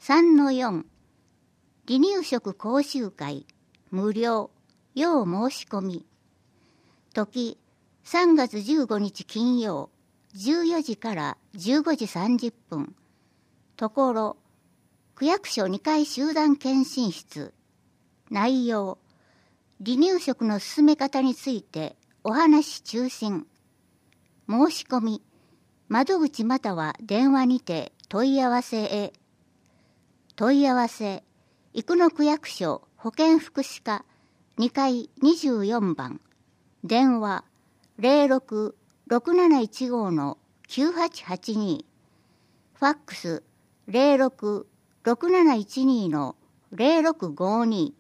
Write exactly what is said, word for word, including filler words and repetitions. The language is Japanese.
さんのよん 離乳食講習会無料要申し込み。時さんがつじゅうごにち金曜じゅうよじからじゅうごじさんじゅっぷん。ところ区役所にかい集団検診室。内容離乳食の進め方についてお話中心。申し込み窓口または電話にて問い合わせへ。問い合わせ生野区役所保健福祉課にかいにじゅうよんばん。電話 ゼロろく ろくなないちご のきゅうはちはちに。ファックス ゼロろく ろくなないちに のゼロろくごに。